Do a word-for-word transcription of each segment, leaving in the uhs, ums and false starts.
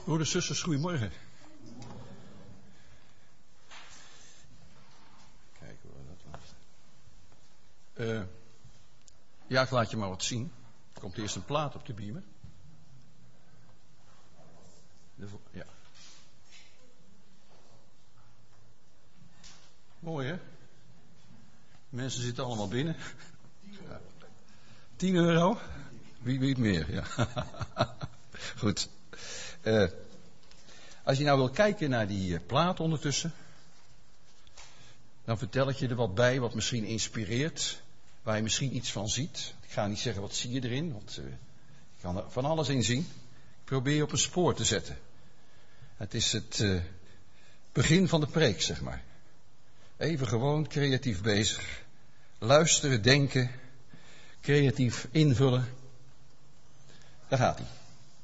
Broeders, zusters, goedemorgen. Kijk hoor, dat was. Uh, ja, ik laat je maar wat zien. Er komt eerst een plaat op de beamer. De, ja. Mooi hè? Mensen zitten allemaal binnen. Ja. tien euro? Wie weet meer, ja. Goed. Uh, als je nou wil kijken naar die uh, plaat ondertussen, dan vertel ik je er wat bij wat misschien inspireert, waar je misschien iets van ziet. Ik ga niet zeggen wat zie je erin, want uh, je kan er van alles in zien. Ik probeer je op een spoor te zetten. Het is het uh, begin van de preek, zeg maar. Even gewoon creatief bezig. Luisteren, denken, creatief invullen. Daar gaat hij.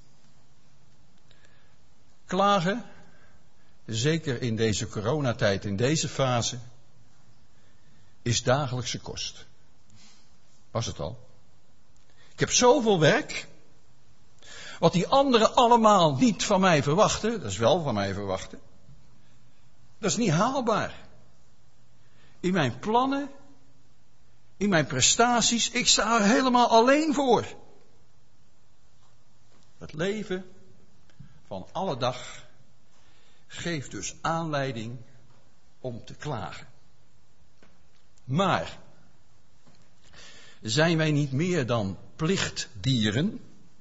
Klagen, zeker in deze coronatijd, in deze fase, is dagelijkse kost. Was het al? Ik heb zoveel werk, wat die anderen allemaal niet van mij verwachten, dat is wel van mij verwachten, dat is niet haalbaar. In mijn plannen, in mijn prestaties, ik sta er helemaal alleen voor. Het leven van alle dag geeft dus aanleiding om te klagen. Maar zijn wij niet meer dan plichtdieren,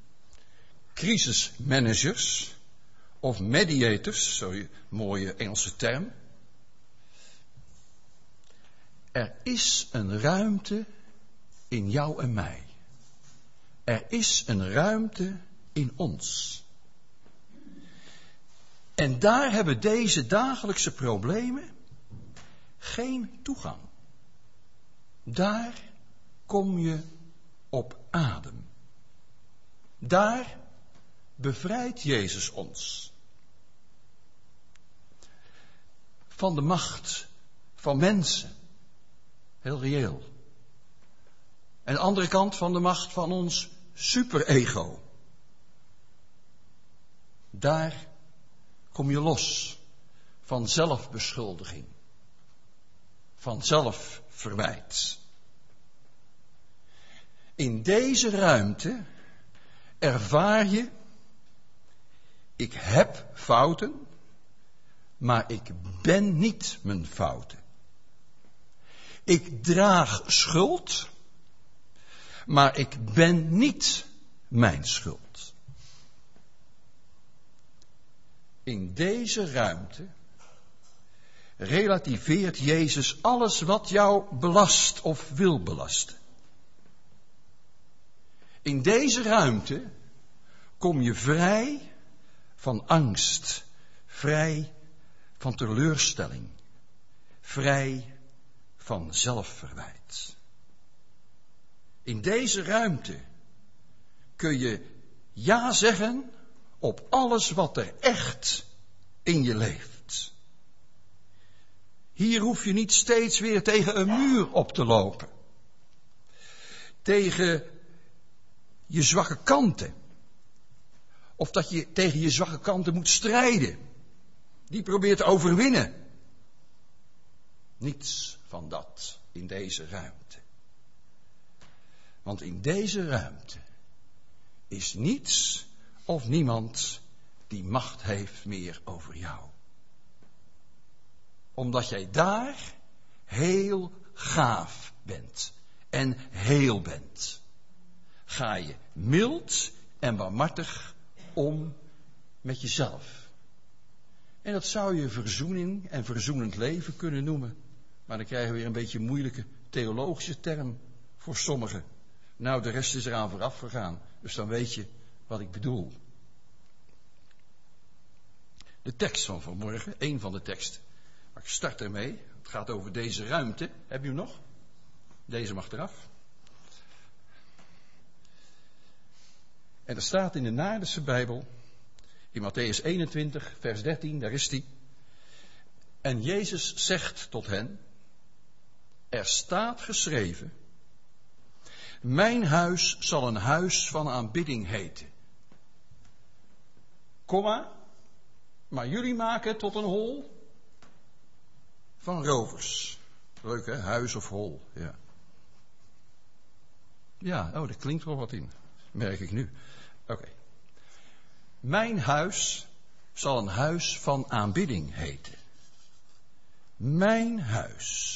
crisismanagers of mediators, zo'n mooie Engelse term? Er is een ruimte in jou en mij. Er is een ruimte in ons. En daar hebben deze dagelijkse problemen geen toegang. Daar kom je op adem. Daar bevrijdt Jezus ons van de macht van mensen. Heel reëel. En de andere kant van de macht van ons superego. Daar kom je los van zelfbeschuldiging, van zelfverwijt. In deze ruimte ervaar je, ik heb fouten, maar ik ben niet mijn fouten. Ik draag schuld, maar ik ben niet mijn schuld. In deze ruimte relativeert Jezus alles wat jou belast of wil belasten. In deze ruimte kom je vrij van angst, vrij van teleurstelling, vrij van zelfverwijt. In deze ruimte kun je ja zeggen op alles wat er echt in je leeft. Hier hoef je niet steeds weer tegen een muur op te lopen. Tegen je zwakke kanten. Of dat je tegen je zwakke kanten moet strijden. Die probeert te overwinnen. Niets van dat in deze ruimte. Want in deze ruimte is niets of niemand die macht heeft meer over jou. Omdat jij daar heel gaaf bent en heel bent. Ga je mild en barmhartig om met jezelf. En dat zou je verzoening en verzoenend leven kunnen noemen. Maar dan krijgen we weer een beetje een moeilijke theologische term voor sommigen. Nou, de rest is eraan vooraf gegaan. Dus dan weet je wat ik bedoel. De tekst van vanmorgen, één van de teksten. Maar ik start ermee. Het gaat over deze ruimte. Heb je hem nog? Deze mag eraf. En er staat in de Naardense Bijbel, in Mattheüs eenentwintig, vers dertien, daar is die. En Jezus zegt tot hen, er staat geschreven, mijn huis zal een huis van aanbidding heten. Komma, Maar jullie maken het tot een hol van rovers. Leuk hè, huis of hol, ja. Ja, oh, daar klinkt wel wat in, merk ik nu. Oké. Okay. Mijn huis zal een huis van aanbidding heten. Mijn huis.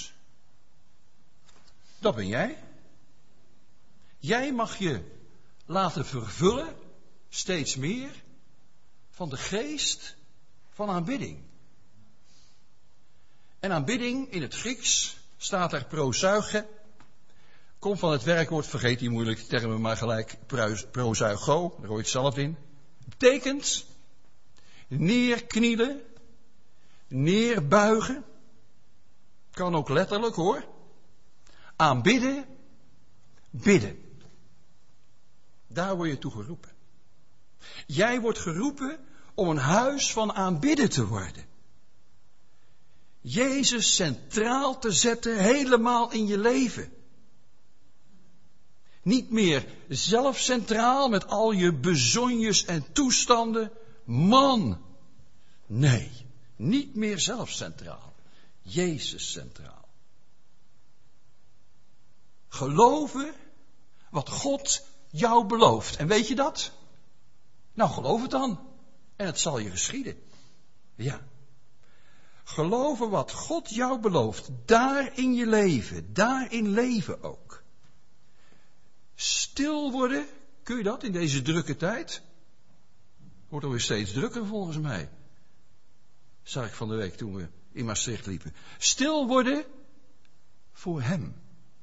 Dat ben jij. Jij mag je laten vervullen, steeds meer, van de geest van aanbidding. En aanbidding in het Grieks staat er prosuige. Komt van het werkwoord, vergeet die moeilijke termen maar gelijk, prosuigo, daar hoor je het zelf in. Betekent neerknielen, neerbuigen. Kan ook letterlijk hoor. Aanbidden, bidden. Daar word je toe geroepen. Jij wordt geroepen om een huis van aanbidden te worden. Jezus centraal te zetten, helemaal in je leven. Niet meer zelf centraal met al je bezonjes en toestanden. Man, nee, niet meer zelf centraal. Jezus centraal. Geloven wat God jou belooft. En weet je dat? Nou, geloof het dan. En het zal je geschieden. Ja. Geloven wat God jou belooft. Daar in je leven. Daarin leven ook. Stil worden. Kun je dat in deze drukke tijd? Wordt alweer steeds drukker volgens mij. Zag ik van de week toen we in Maastricht liepen. Stil worden voor hem.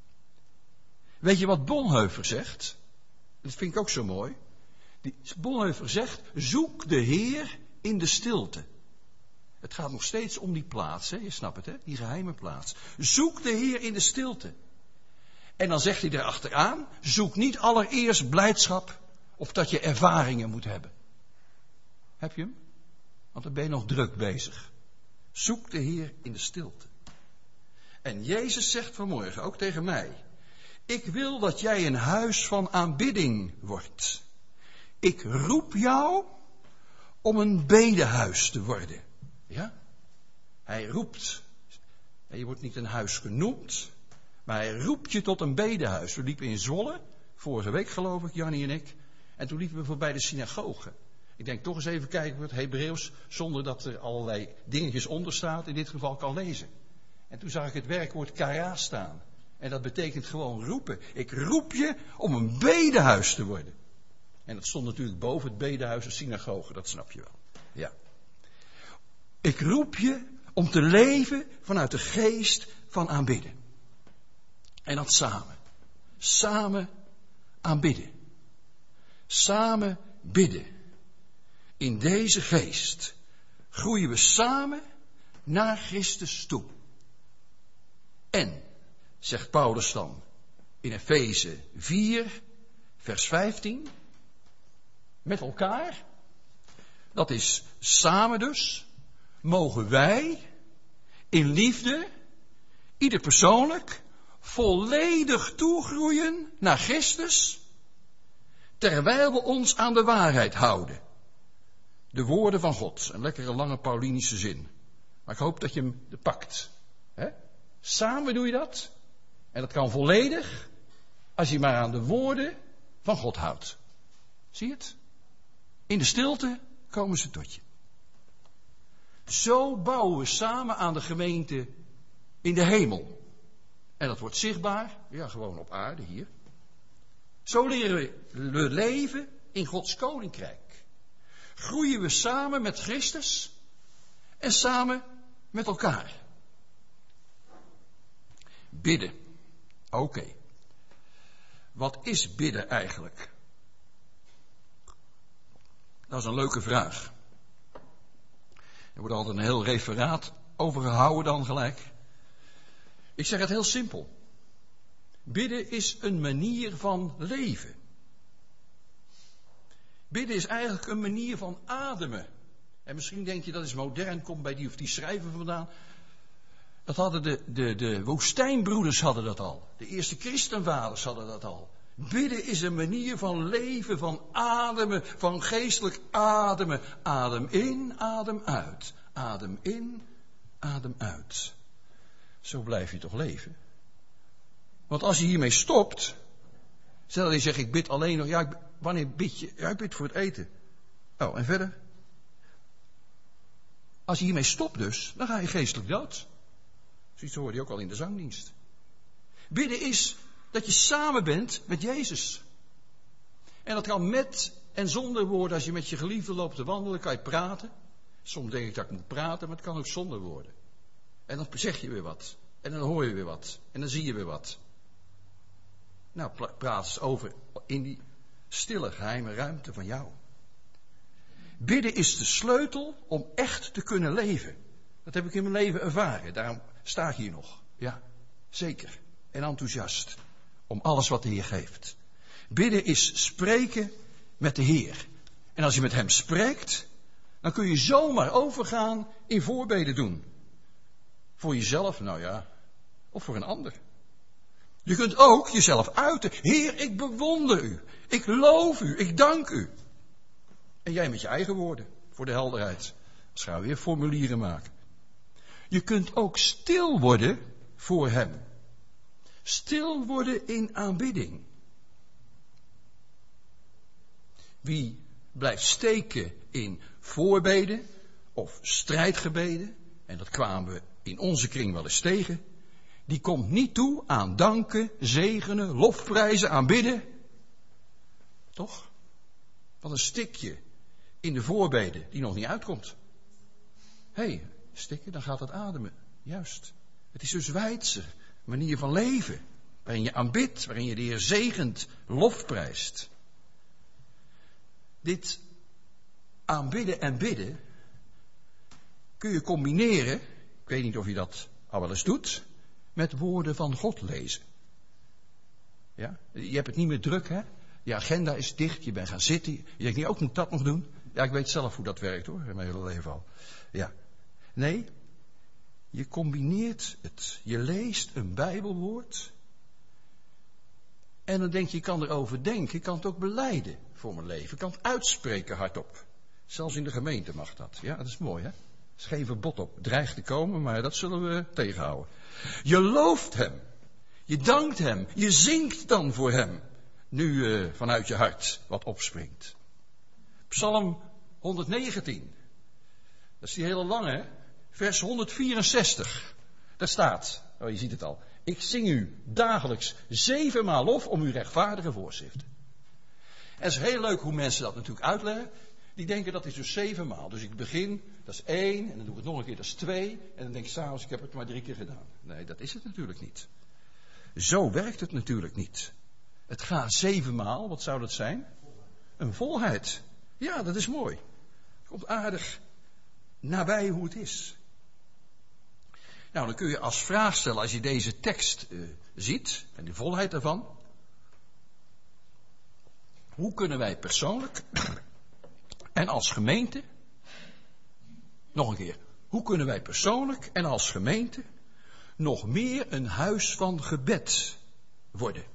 Weet je wat Bonhoeffer zegt? Dat vind ik ook zo mooi. Die Bonhoeffer zegt, zoek de Heer in de stilte. Het gaat nog steeds om die plaats, hè? Je snapt het, hè? Die geheime plaats. Zoek de Heer in de stilte. En dan zegt hij erachteraan, zoek niet allereerst blijdschap of dat je ervaringen moet hebben. Heb je hem? Want dan ben je nog druk bezig. Zoek de Heer in de stilte. En Jezus zegt vanmorgen ook tegen mij, ik wil dat jij een huis van aanbidding wordt. Ik roep jou om een bedehuis te worden. Ja? Hij roept. Je wordt niet een huis genoemd, maar hij roept je tot een bedehuis. We liepen in Zwolle, vorige week geloof ik, Jannie en ik. En toen liepen we voorbij de synagoge. Ik denk toch eens even kijken of het Hebreeuws, zonder dat er allerlei dingetjes onder staat, in dit geval kan lezen. En toen zag ik het werkwoord kara staan. En dat betekent gewoon roepen. Ik roep je om een bedehuis te worden. En dat stond natuurlijk boven het bedehuis, de synagoge, dat snap je wel. Ja. Ik roep je om te leven vanuit de geest van aanbidden. En dat samen. Samen aanbidden. Samen bidden. In deze geest groeien we samen naar Christus toe. En, zegt Paulus dan in Efeze vier, vers vijftien, met elkaar, dat is samen dus, mogen wij in liefde, ieder persoonlijk, volledig toegroeien naar Christus, terwijl we ons aan de waarheid houden. De woorden van God, een lekkere lange Paulinische zin. Maar ik hoop dat je hem pakt. He? Samen doe je dat. En dat kan volledig als je maar aan de woorden van God houdt. Zie je het? In de stilte komen ze tot je. Zo bouwen we samen aan de gemeente in de hemel. En dat wordt zichtbaar, ja, gewoon op aarde hier. Zo leren we leven in Gods koninkrijk. Groeien we samen met Christus en samen met elkaar. Bidden. Oké. Okay. Wat is bidden eigenlijk? Dat is een leuke vraag. Er wordt altijd een heel referaat over gehouden dan gelijk. Ik zeg het heel simpel. Bidden is een manier van leven. Bidden is eigenlijk een manier van ademen. En misschien denk je dat is modern, komt bij die of die schrijver vandaan. Dat hadden de, de, de woestijnbroeders hadden dat al. De eerste christenvaders hadden dat al. Bidden is een manier van leven, van ademen, van geestelijk ademen. Adem in, adem uit. Adem in, adem uit. Zo blijf je toch leven? Want als je hiermee stopt, stel dat je zegt, ik bid alleen nog, ja, ik, wanneer bid je? Ja, ik bid voor het eten. Oh, en verder? Als je hiermee stopt dus, dan ga je geestelijk dood. Zoiets hoorde je ook al in de zangdienst. Bidden is dat je samen bent met Jezus. En dat kan met en zonder woorden. Als je met je geliefde loopt te wandelen, kan je praten. Soms denk ik dat ik moet praten, maar het kan ook zonder woorden. En dan zeg je weer wat. En dan hoor je weer wat. En dan zie je weer wat. Nou, praat eens over in die stille, geheime ruimte van jou. Bidden is de sleutel om echt te kunnen leven. Dat heb ik in mijn leven ervaren. Daarom sta ik hier nog. Ja, zeker. En enthousiast. Om alles wat de Heer geeft. Bidden is spreken met de Heer. En als je met Hem spreekt, dan kun je zomaar overgaan in voorbeden doen. Voor jezelf, nou ja, of voor een ander. Je kunt ook jezelf uiten. Heer, ik bewonder u. Ik loof u. Ik dank u. En jij met je eigen woorden, voor de helderheid. Als gaan we weer formulieren maken. Je kunt ook stil worden voor Hem. Stil worden in aanbidding. Wie blijft steken in voorbeden of strijdgebeden, en dat kwamen we in onze kring wel eens tegen, die komt niet toe aan danken, zegenen, lofprijzen, aanbidden. Toch? Wat een stikje in de voorbeden die nog niet uitkomt. Hé, hey, stikken, dan gaat het ademen. Juist. Het is dus Weidse manier van leven. Waarin je aanbidt, waarin je de Heer zegent, lofprijst. Dit aanbidden en bidden kun je combineren, ik weet niet of je dat al wel eens doet, met woorden van God lezen. Ja? Je hebt het niet meer druk, hè? Je agenda is dicht, je bent gaan zitten. Je denkt niet, ook moet dat nog doen? Ja, ik weet zelf hoe dat werkt hoor, in mijn hele leven al. Ja. Nee, je combineert het. Je leest een Bijbelwoord. En dan denk je, je kan erover denken, ik kan het ook belijden voor mijn leven. Ik kan het uitspreken hardop. Zelfs in de gemeente mag dat. Ja, dat is mooi hè. Er is geen verbod op. Het dreigt te komen, maar dat zullen we tegenhouden. Je looft Hem. Je dankt Hem. Je zingt dan voor Hem. Nu uh, vanuit je hart wat opspringt. Psalm honderdnegentien. Dat is die hele lange, vers honderdvierenzestig. Daar staat, oh je ziet het al. Ik zing u dagelijks zevenmaal lof om uw rechtvaardige voorschriften. En het is heel leuk hoe mensen dat natuurlijk uitleggen. Die denken dat is dus zevenmaal. Dus ik begin, dat is één, en dan doe ik het nog een keer, dat is twee. En dan denk ik s'avonds, ik heb het maar drie keer gedaan. Nee, dat is het natuurlijk niet. Zo werkt het natuurlijk niet. Het gaat zevenmaal, wat zou dat zijn? Een volheid. Ja, dat is mooi. Het komt aardig nabij hoe het is. Nou, dan kun je als vraag stellen, als je deze tekst uh, ziet, en de volheid daarvan. Hoe kunnen wij persoonlijk en als gemeente, nog een keer, hoe kunnen wij persoonlijk en als gemeente nog meer een huis van gebed worden?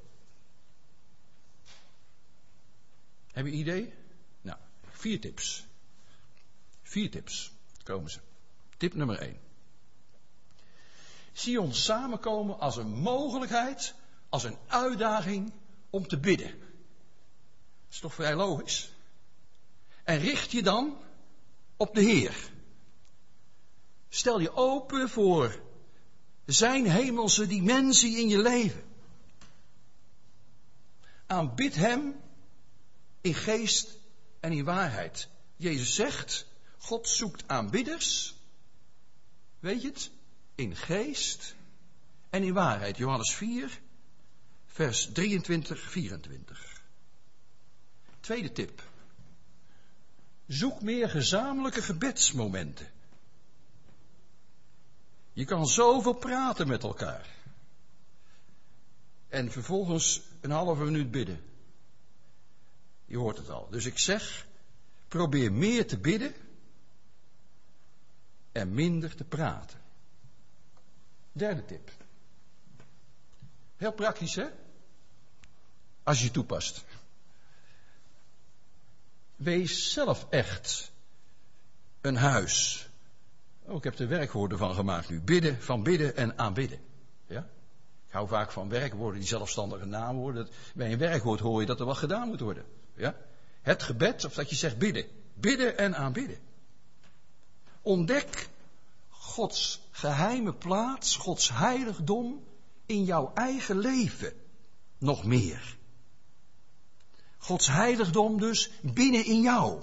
Heb je een idee? Nou, vier tips. Vier tips, komen ze. Tip nummer één. Zie ons samenkomen als een mogelijkheid, als een uitdaging om te bidden. Dat is toch vrij logisch? En richt je dan op de Heer. Stel je open voor zijn hemelse dimensie in je leven. Aanbid Hem in geest en in waarheid. Jezus zegt, God zoekt aanbidders, weet je het, in geest en in waarheid. Johannes vier, vers drieëntwintig, vierentwintig. Tweede tip. Zoek meer gezamenlijke gebedsmomenten. Je kan zoveel praten met elkaar. En vervolgens een halve minuut bidden. Je hoort het al. Dus ik zeg, probeer meer te bidden en minder te praten. Derde tip. Heel praktisch, hè? als je je toepast. Wees zelf echt een huis. Oh, ik heb er werkwoorden van gemaakt nu. Bidden, van bidden en aanbidden. Ja? Ik hou vaak van werkwoorden die zelfstandige naamwoorden. Bij een werkwoord hoor je dat er wat gedaan moet worden. Ja? Het gebed, of dat je zegt bidden. Bidden en aanbidden. Ontdek Gods geheime plaats, Gods heiligdom in jouw eigen leven. Nog meer. Gods heiligdom dus binnen in jou.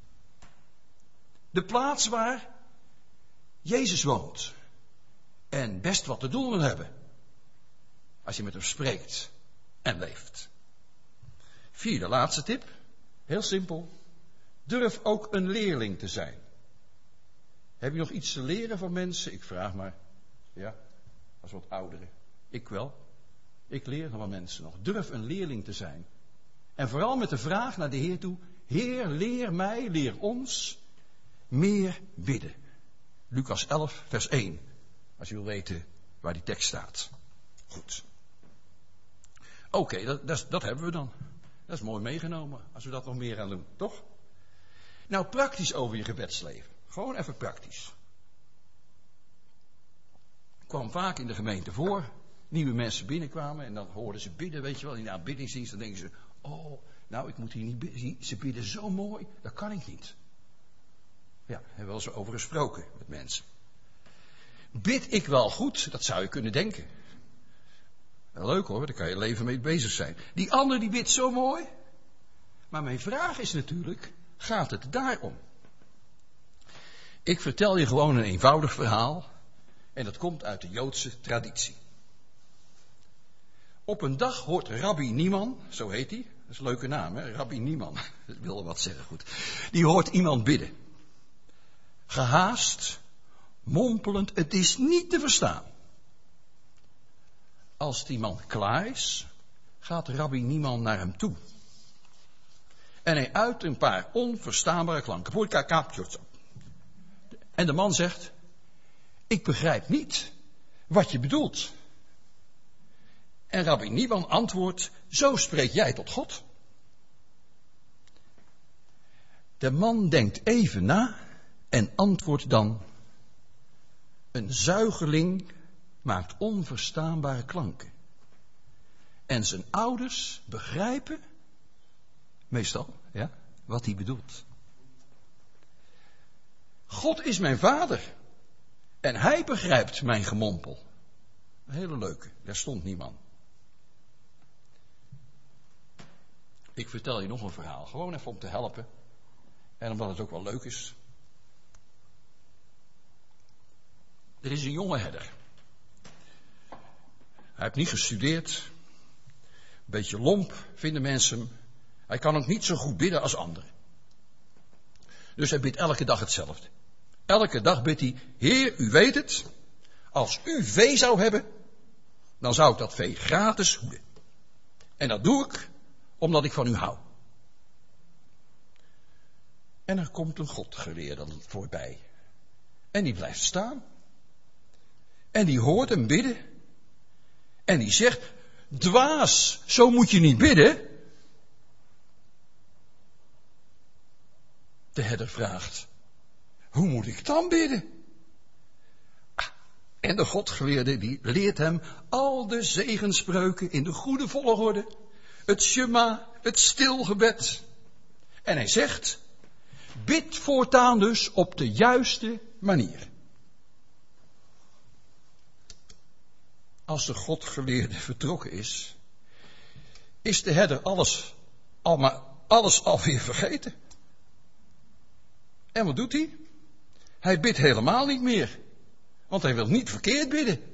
De plaats waar Jezus woont. En best wat te doen wil hebben. Als je met hem spreekt en leeft. Vierde, laatste tip. Heel simpel. Durf ook een leerling te zijn. Heb je nog iets te leren van mensen? Ik vraag maar. Ja, als wat ouderen. Ik wel. Ik leer van mensen nog. Durf een leerling te zijn. En vooral met de vraag naar de Heer toe. Heer, leer mij, leer ons meer bidden. Lucas elf, vers één. Als je wil weten waar die tekst staat. Goed. Oké, okay, dat, dat, dat hebben we dan. Dat is mooi meegenomen. Als we dat nog meer gaan doen, toch? Nou, praktisch over je gebedsleven. Gewoon even praktisch. Ik kwam vaak in de gemeente voor. Nieuwe mensen binnenkwamen en dan hoorden ze bidden, weet je wel. In de aanbiddingsdienst dan denken ze, oh, nou ik moet hier niet bidden. Ze bidden zo mooi, dat kan ik niet. Ja, daar hebben we wel eens over gesproken met mensen. Bid ik wel goed? Dat zou je kunnen denken. Leuk hoor, daar kan je leven mee bezig zijn. Die ander die bidt zo mooi. Maar mijn vraag is natuurlijk, gaat het daarom? Ik vertel je gewoon een eenvoudig verhaal. En dat komt uit de Joodse traditie. Op een dag hoort Rabbi Nieman, zo heet hij. Dat is een leuke naam, hè? Rabbi Nieman. Dat wil wat zeggen, goed. Die hoort iemand bidden. Gehaast, mompelend, het is niet te verstaan. Als die man klaar is, gaat Rabbi Nieman naar hem toe. En hij uit een paar onverstaanbare klanken. En de man zegt, ik begrijp niet wat je bedoelt. En Rabbi Nieman antwoordt, zo spreek jij tot God. De man denkt even na en antwoordt dan, een zuigeling maakt onverstaanbare klanken. En zijn ouders begrijpen, meestal, ja, wat hij bedoelt. God is mijn vader en hij begrijpt mijn gemompel. Een hele leuke, daar stond niemand. Ik vertel je nog een verhaal, gewoon even om te helpen. En omdat het ook wel leuk is. Er is een jonge herder. Hij heeft niet gestudeerd. Een beetje lomp vinden mensen hem. Hij kan ook niet zo goed bidden als anderen. Dus hij bidt elke dag hetzelfde. Elke dag bidt hij, Heer, u weet het. Als u vee zou hebben, dan zou ik dat vee gratis hoeden. En dat doe ik omdat ik van u hou. En er komt een godgeleerde voorbij. En die blijft staan. En die hoort hem bidden. En die zegt, dwaas, zo moet je niet bidden. De herder vraagt, hoe moet ik dan bidden? Ah, en de godgeleerde die leert hem al de zegenspreuken in de goede volgorde. Het Shema, het stilgebed. En hij zegt, bid voortaan dus op de juiste manier. Als de godgeleerde vertrokken is, is de herder alles, al maar alles alweer vergeten. En wat doet hij? Hij bidt helemaal niet meer, want hij wil niet verkeerd bidden.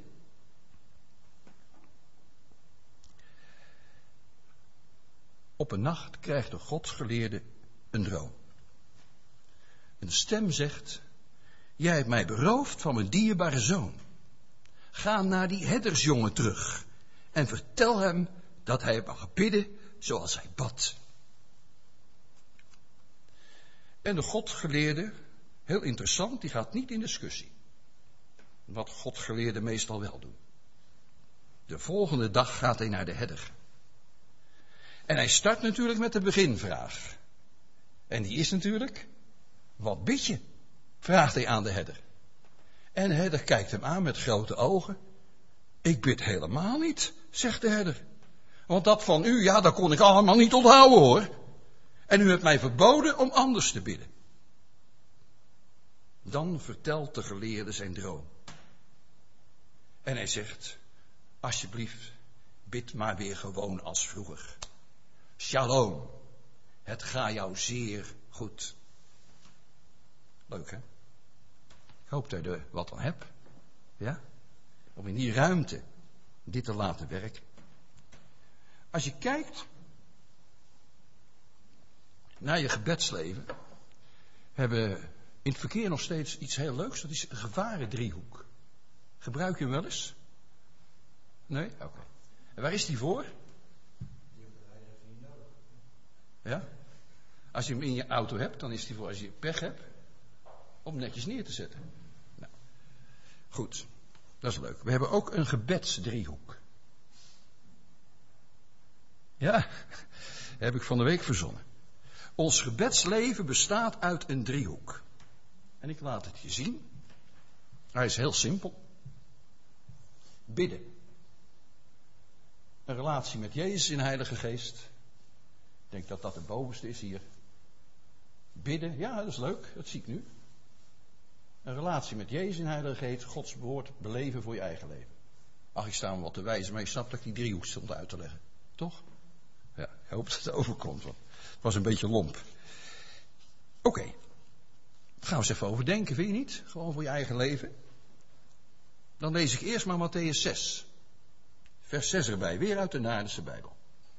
Op een nacht krijgt de godsgeleerde een droom. Een stem zegt, jij hebt mij beroofd van mijn dierbare zoon. Ga naar die herdersjongen terug en vertel hem dat hij mag bidden zoals hij bad. En de godgeleerde, heel interessant, die gaat niet in discussie. Wat godgeleerden meestal wel doen. De volgende dag gaat hij naar de herder. En hij start natuurlijk met de beginvraag. En die is natuurlijk, wat bid je? Vraagt hij aan de herder. En de herder kijkt hem aan met grote ogen. Ik bid helemaal niet, zegt de herder. Want dat van u, ja, dat kon ik allemaal niet onthouden hoor. En u hebt mij verboden om anders te bidden. Dan vertelt de geleerde zijn droom. En hij zegt, alsjeblieft, bid maar weer gewoon als vroeger. Shalom, het gaat jou zeer goed. Leuk hè? Ik hoop dat je er wat aan hebt. Ja? Om in die ruimte dit te laten werken. Als je kijkt naar je gebedsleven, hebben we in het verkeer nog steeds iets heel leuks. Dat is een gevarendriehoek. Gebruik je hem wel eens? Nee? Oké. Okay. En waar is die voor? Ja? Als je hem in je auto hebt, dan is die voor als je pech hebt, om netjes neer te zetten. Nou, goed, dat is leuk. We hebben ook een gebedsdriehoek. Ja, heb ik van de week verzonnen. Ons gebedsleven bestaat uit een driehoek. En ik laat het je zien. Hij is heel simpel. Bidden. Een relatie met Jezus in de Heilige Geest. Ik denk dat dat de bovenste is hier. Bidden, ja, dat is leuk, dat zie ik nu. Een relatie met Jezus in de Heilige Geest, Gods woord beleven voor je eigen leven. Ach, ik sta me wat te wijzen, maar je snapt dat ik die driehoek stond uit te leggen. Toch? Ja, ik hoop dat het overkomt, want het was een beetje lomp. Oké, okay. Daar gaan we eens even over denken, vind je niet? Gewoon voor je eigen leven. Dan lees ik eerst maar Mattheüs zes. Vers zes erbij, weer uit de Naardense Bijbel.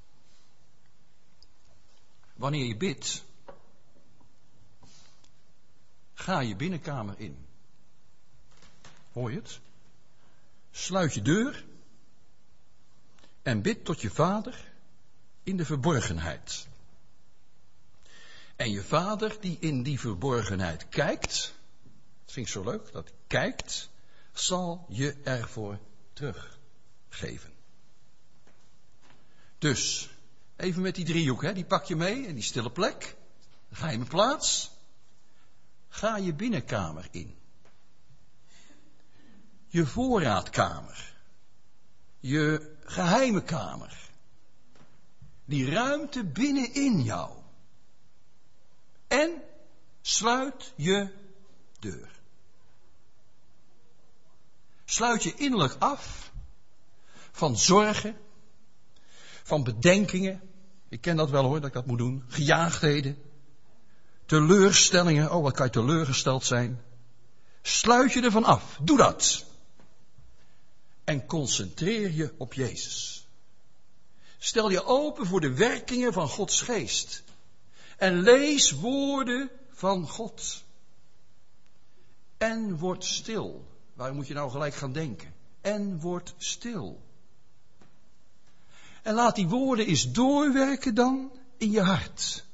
Wanneer je bidt, ga je binnenkamer in. Hoor je het? Sluit je deur en bid tot je vader in de verborgenheid. En je vader die in die verborgenheid kijkt, dat vind ik zo leuk, dat kijkt, zal je ervoor teruggeven. Dus, even met die driehoek, hè, die pak je mee en die stille plek. Dan ga je mijn plaats. Ga je binnenkamer in. Je voorraadkamer. Je geheime kamer. Die ruimte binnenin jou. En sluit je deur. Sluit je innerlijk af van zorgen, van bedenkingen. Ik ken dat wel hoor, dat ik dat moet doen. Gejaagdheden. Teleurstellingen. Oh, wat kan je teleurgesteld zijn. Sluit je ervan af. Doe dat. En concentreer je op Jezus. Stel je open voor de werkingen van Gods geest. En lees woorden van God. En word stil. Waar moet je nou gelijk gaan denken? En word stil. En laat die woorden eens doorwerken dan in je hart.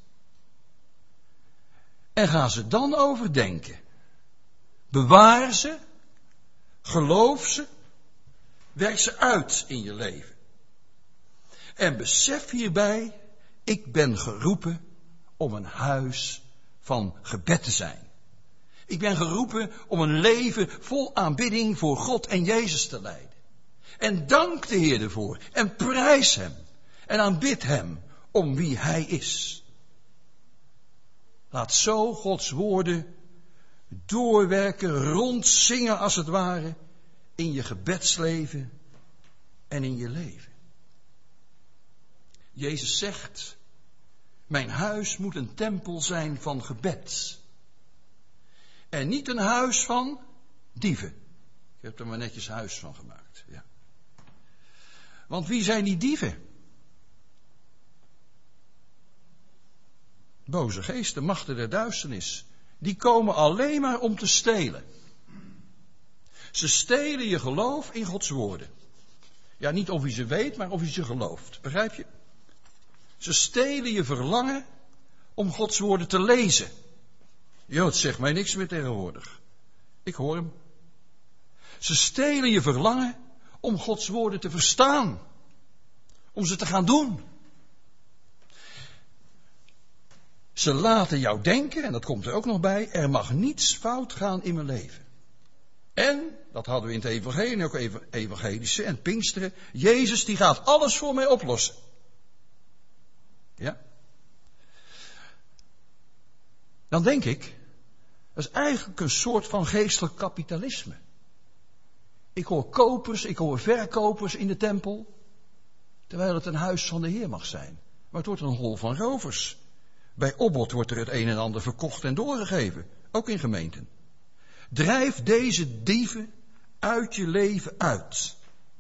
En ga ze dan overdenken. Bewaar ze. Geloof ze. Werk ze uit in je leven. En besef hierbij, ik ben geroepen om een huis van gebed te zijn. Ik ben geroepen om een leven vol aanbidding voor God en Jezus te leiden. En dank de Heer ervoor. En prijs Hem. En aanbid Hem om wie Hij is. Laat zo Gods woorden doorwerken, rondzingen als het ware, in je gebedsleven en in je leven. Jezus zegt, mijn huis moet een tempel zijn van gebed. En niet een huis van dieven. Ik heb er maar netjes huis van gemaakt. Ja. Want wie zijn die dieven? Boze geesten, machten der duisternis. Die komen alleen maar om te stelen. Ze stelen je geloof in Gods woorden. Ja, niet of je ze weet, maar of je ze gelooft. Begrijp je? Ze stelen je verlangen om Gods woorden te lezen. Jo, het zegt mij niks meer tegenwoordig. Ik hoor hem. Ze stelen je verlangen om Gods woorden te verstaan. Om ze te gaan doen. Ze laten jou denken, en dat komt er ook nog bij, er mag niets fout gaan in mijn leven. En, dat hadden we in het evangelie, en ook evangelische en Pinksteren, Jezus die gaat alles voor mij oplossen. Ja. Dan denk ik, dat is eigenlijk een soort van geestelijk kapitalisme. Ik hoor kopers, ik hoor verkopers in de tempel, terwijl het een huis van de Heer mag zijn. Maar het wordt een hol van rovers. Bij opbod wordt er het een en ander verkocht en doorgegeven, ook in gemeenten. Drijf deze dieven uit je leven uit.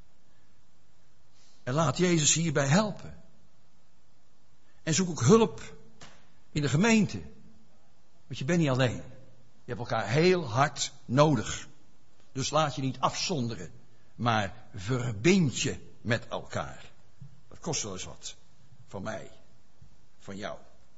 En laat Jezus hierbij helpen. En zoek ook hulp in de gemeente. Want je bent niet alleen. Je hebt elkaar heel hard nodig. Dus laat je niet afzonderen, maar verbind je met elkaar. Dat kost wel eens wat. Van mij. Van jou.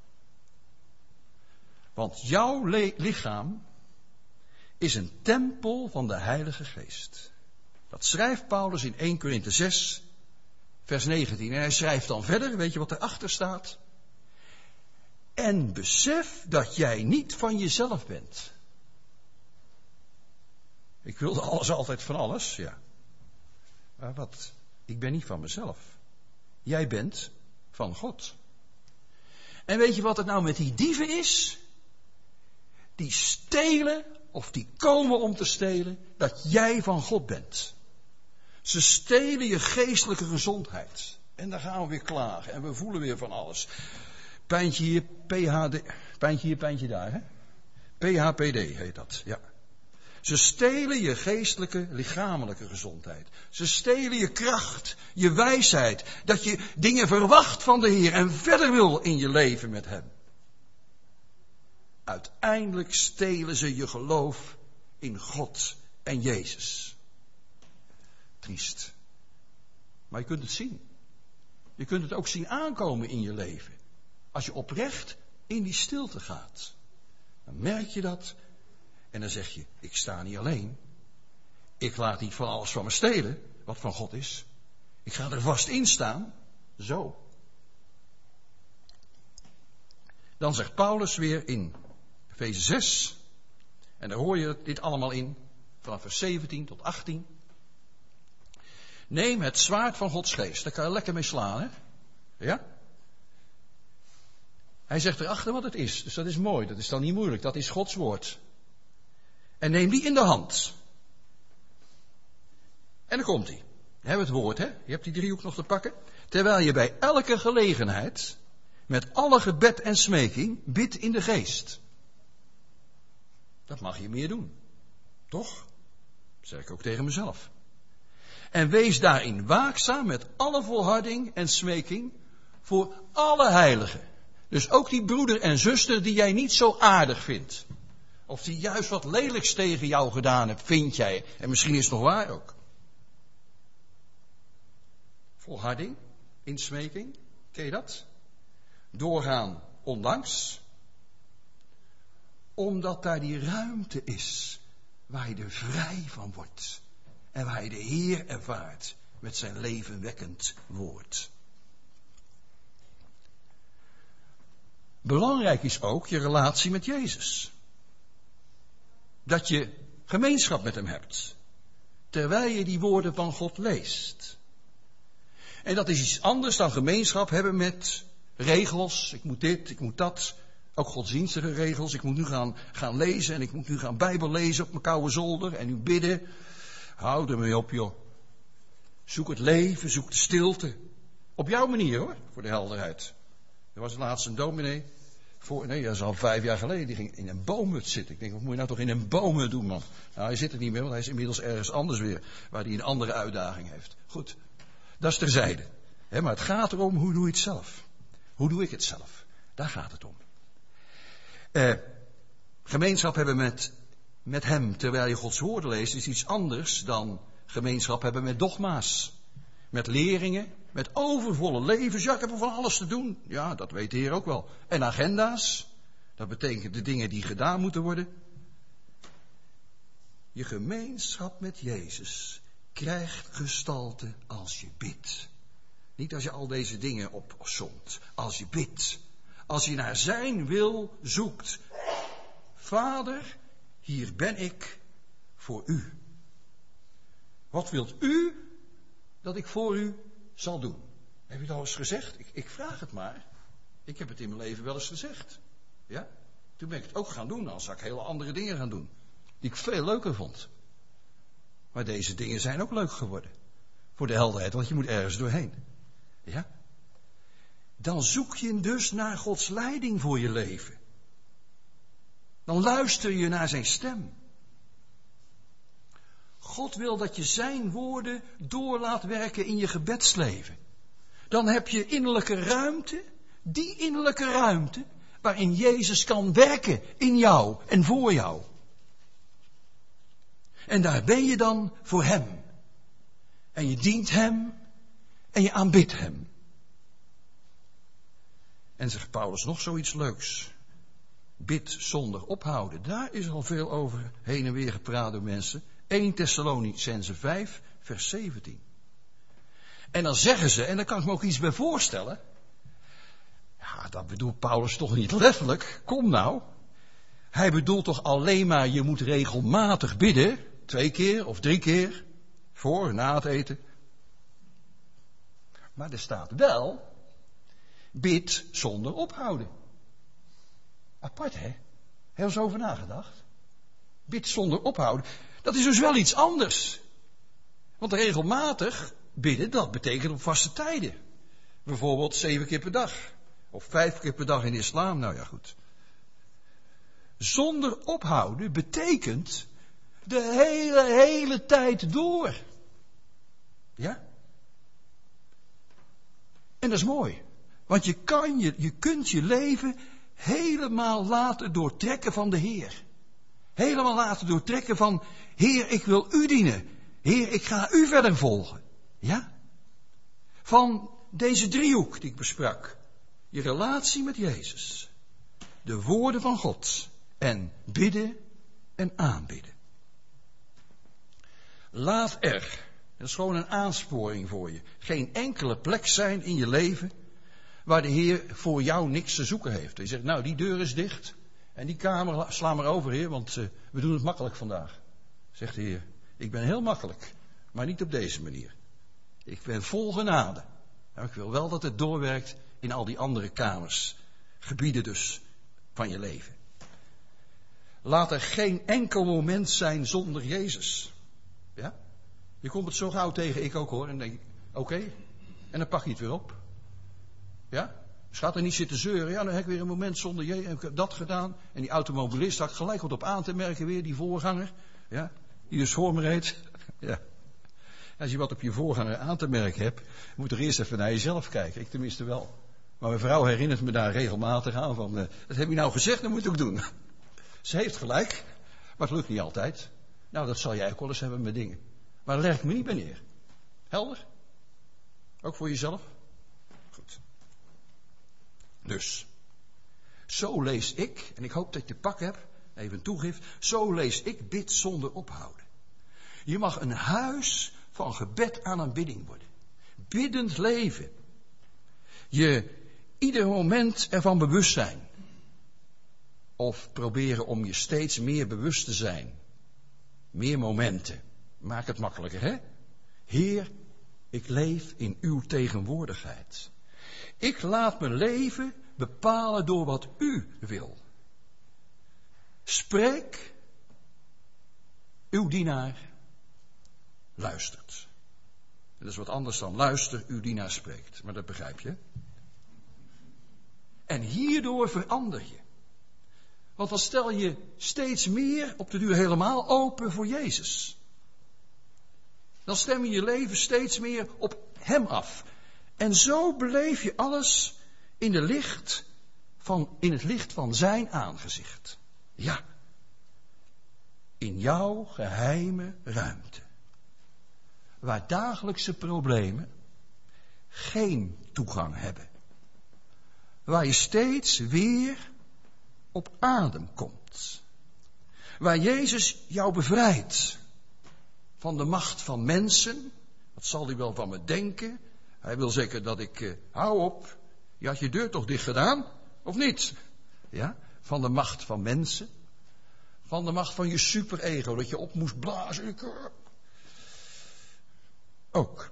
Want jouw le- lichaam is een tempel van de Heilige Geest. Dat schrijft Paulus in Eerste Korinthe zes, vers negentien. En hij schrijft dan verder, weet je wat erachter staat? En besef dat jij niet van jezelf bent. Ik wilde alles altijd van alles, ja. Maar wat? Ik ben niet van mezelf. Jij bent van God. En weet je wat het nou met die dieven is? Die stelen, of die komen om te stelen, dat jij van God bent. Ze stelen je geestelijke gezondheid. En dan gaan we weer klagen en we voelen weer van alles. Pijntje hier, P H D, pijntje hier, pijntje daar, hè? P H P D heet dat, ja. Ze stelen je geestelijke, lichamelijke gezondheid. Ze stelen je kracht, je wijsheid. Dat je dingen verwacht van de Heer en verder wil in je leven met Hem. Uiteindelijk stelen ze je geloof in God en Jezus. Triest. Maar je kunt het zien. Je kunt het ook zien aankomen in je leven. Als je oprecht in die stilte gaat. Dan merk je dat. En dan zeg je, ik sta niet alleen. Ik laat niet van alles van me stelen, wat van God is. Ik ga er vast in staan. Zo. Dan zegt Paulus weer in Efeze zes. En daar hoor je dit allemaal in. Vanaf vers zeventien tot achttien. Neem het zwaard van Gods geest. Daar kan je lekker mee slaan, hè? Ja? Hij zegt erachter wat het is. Dus dat is mooi. Dat is dan niet moeilijk. Dat is Gods woord. En neem die in de hand. En dan komt hij. Dan hebben we het woord, hè? Je hebt die driehoek nog te pakken. Terwijl je bij elke gelegenheid, met alle gebed en smeking, bidt in de geest. Dat mag je meer doen. Toch? Dat zeg ik ook tegen mezelf. En wees daarin waakzaam met alle volharding en smeking voor alle heiligen. Dus ook die broeder en zuster die jij niet zo aardig vindt. Of die juist wat lelijks tegen jou gedaan hebt, vind jij. En misschien is het nog waar ook. Volharding, insmeking, ken je dat? Doorgaan ondanks. Omdat daar die ruimte is waar je er vrij van wordt. En waar je de Heer ervaart met zijn levenwekkend woord. Belangrijk is ook je relatie met Jezus. Dat je gemeenschap met hem hebt. Terwijl je die woorden van God leest. En dat is iets anders dan gemeenschap hebben met regels. Ik moet dit, ik moet dat. Ook godsdienstige regels. Ik moet nu gaan, gaan lezen en ik moet nu gaan Bijbel lezen op mijn koude zolder. En nu bidden. Hou er mee op, joh. Zoek het leven, zoek de stilte. Op jouw manier, hoor, voor de helderheid. Er was laatst een dominee. Voor, nee, dat is al vijf jaar geleden. Die ging in een boomhut zitten. Ik denk, wat moet je nou toch in een boomhut doen, man? Nou, hij zit er niet meer, want hij is inmiddels ergens anders weer. Waar hij een andere uitdaging heeft. Goed, dat is terzijde. He, maar het gaat erom, hoe doe je het zelf? Hoe doe ik het zelf? Daar gaat het om. Eh, gemeenschap hebben met, met hem terwijl je Gods woorden leest is iets anders dan gemeenschap hebben met dogma's. Met leringen, met overvolle levens. Ja, ik heb er van alles te doen. Ja, dat weet de Heer ook wel. En agenda's. Dat betekent de dingen die gedaan moeten worden. Je gemeenschap met Jezus krijgt gestalte als je bidt. Niet als je al deze dingen opsomt. Als je bidt. Als je naar zijn wil zoekt. Vader, hier ben ik voor u. Wat wilt u dat ik voor u zal doen? Heb je het al eens gezegd? Ik, ik vraag het maar. Ik heb het in mijn leven wel eens gezegd. Ja? Toen ben ik het ook gaan doen. Dan zou ik hele andere dingen gaan doen. Die ik veel leuker vond. Maar deze dingen zijn ook leuk geworden. Voor de helderheid, want je moet ergens doorheen. Ja? Dan zoek je dus naar Gods leiding voor je leven. Dan luister je naar zijn stem. God wil dat je zijn woorden door laat werken in je gebedsleven. Dan heb je innerlijke ruimte, die innerlijke ruimte, waarin Jezus kan werken in jou en voor jou. En daar ben je dan voor hem. En je dient hem en je aanbidt hem. En zegt Paulus nog zoiets leuks. Bid zonder ophouden. Daar is al veel over heen en weer gepraat door mensen. Eerste Thessalonicenzen vijf, vers zeventien. En dan zeggen ze, en daar kan ik me ook iets bij voorstellen. Ja, dat bedoelt Paulus toch niet letterlijk. Kom nou. Hij bedoelt toch alleen maar, je moet regelmatig bidden. Twee keer of drie keer. Voor, na het eten. Maar er staat wel, bid zonder ophouden. Apart, hè? Heel eens over nagedacht. Bid zonder ophouden. Dat is dus wel iets anders. Want regelmatig bidden, dat betekent op vaste tijden. Bijvoorbeeld zeven keer per dag. Of vijf keer per dag in de islam. Nou ja, goed. Zonder ophouden betekent de hele, hele tijd door. Ja? En dat is mooi. Want je, kan je, je kunt je leven helemaal laten doortrekken van de Heer. Helemaal laten doortrekken van, Heer, ik wil u dienen. Heer, ik ga u verder volgen. Ja? Van deze driehoek die ik besprak. Je relatie met Jezus. De woorden van God. En bidden en aanbidden. Laat er, dat is gewoon een aansporing voor je, geen enkele plek zijn in je leven waar de Heer voor jou niks te zoeken heeft. Je zegt, nou, die deur is dicht en die kamer, sla maar over, Heer, want uh, we doen het makkelijk vandaag. Zegt de Heer, ik ben heel makkelijk, maar niet op deze manier. Ik ben vol genade. Nou, ik wil wel dat het doorwerkt in al die andere kamers, gebieden dus van je leven. Laat er geen enkel moment zijn zonder Jezus. Ja? Je komt het zo gauw tegen, ik ook hoor, en denk, oké, okay. En dan pak je het weer op. Ja? Dus gaat er niet zitten zeuren, ja, dan heb ik weer een moment zonder Jezus, en ik heb dat gedaan. En die automobilist had gelijk wat op aan te merken weer, die voorganger, ja, die dus voor me reed. Ja. Als je wat op je voorganger aan te merken hebt, moet je er eerst even naar jezelf kijken, ik tenminste wel. Maar mijn vrouw herinnert me daar regelmatig aan van, uh, dat heb je nou gezegd, dat moet ik ook doen. Ze heeft gelijk, maar het lukt niet altijd. Nou, dat zal jij ook wel eens hebben met dingen. Maar leg ik me niet bij neer. Helder? Ook voor jezelf? Goed. Dus, zo lees ik, en ik hoop dat je pak hebt, even een toegift, zo lees ik bid zonder ophouden. Je mag een huis van gebed aan aanbidding worden. Biddend leven. Je ieder moment ervan bewust zijn. Of proberen om je steeds meer bewust te zijn. Meer momenten. Maak het makkelijker, hè? Heer, ik leef in uw tegenwoordigheid. Ik laat mijn leven bepalen door wat u wil. Spreek, uw dienaar luistert. Dat is wat anders dan luister, uw dienaar spreekt. Maar dat begrijp je. En hierdoor verander je. Want dan stel je steeds meer op de duur helemaal open voor Jezus. Dan stem je je leven steeds meer op hem af. En zo beleef je alles in, de licht van, in het licht van zijn aangezicht. Ja. In jouw geheime ruimte. Waar dagelijkse problemen geen toegang hebben. Waar je steeds weer op adem komt. Waar Jezus jou bevrijdt van de macht van mensen. Wat zal hij wel van me denken? Hij wil zeker dat ik, uh, hou op, je had je deur toch dicht gedaan? Of niet? Ja? Van de macht van mensen. Van de macht van je superego, dat je op moest blazen. Ik, uh... Ook.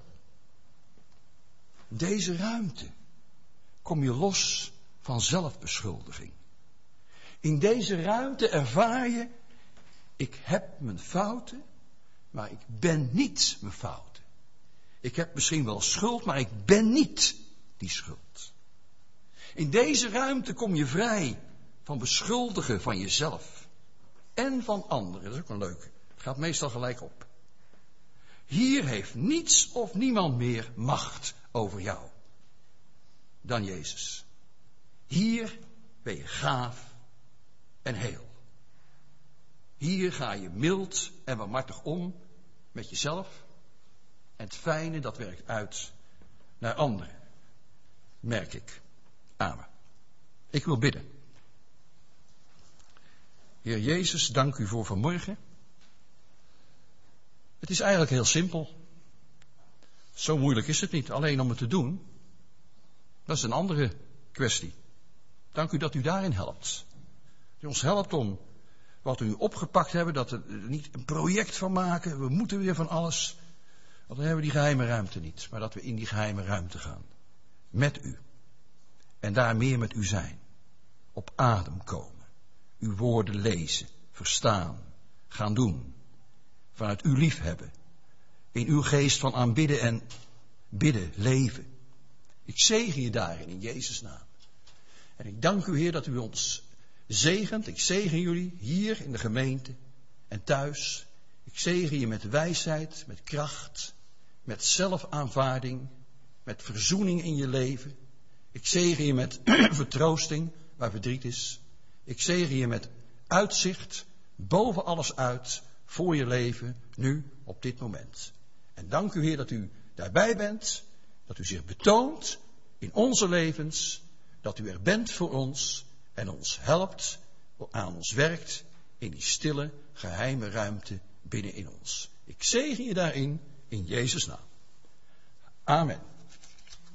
Deze ruimte kom je los van zelfbeschuldiging. In deze ruimte ervaar je, ik heb mijn fouten, maar ik ben niet mijn fouten. Ik heb misschien wel schuld, maar ik ben niet die schuld. In deze ruimte kom je vrij van beschuldigen van jezelf en van anderen. Dat is ook een leuke. Het gaat meestal gelijk op. Hier heeft niets of niemand meer macht over jou dan Jezus. Hier ben je gaaf en heel. Hier ga je mild en barmhartig om met jezelf. En het fijne, dat werkt uit naar anderen. Merk ik. Amen. Ik wil bidden. Heer Jezus, dank u voor vanmorgen. Het is eigenlijk heel simpel. Zo moeilijk is het niet. Alleen om het te doen, dat is een andere kwestie. Dank u dat u daarin helpt. Dat u ons helpt om wat u opgepakt hebben, dat we er niet een project van maken. We moeten weer van alles. Want dan hebben we die geheime ruimte niet. Maar dat we in die geheime ruimte gaan. Met u. En daar meer met u zijn. Op adem komen. Uw woorden lezen. Verstaan. Gaan doen. Vanuit uw liefhebben. In uw geest van aanbidden en bidden leven. Ik zegen je daarin in Jezus' naam. En ik dank u, Heer, dat u ons zegent. Ik zegen jullie hier in de gemeente en thuis. Ik zegen je met wijsheid, met kracht, met zelfaanvaarding, met verzoening in je leven. Ik zegen je met vertroosting waar verdriet is. Ik zegen je met uitzicht, boven alles uit, voor je leven, nu, op dit moment. En dank u, Heer, dat u daarbij bent, dat u zich betoont in onze levens, dat u er bent voor ons en ons helpt, aan ons werkt in die stille, geheime ruimte binnenin ons. Ik zegen je daarin, in Jezus' naam. Amen.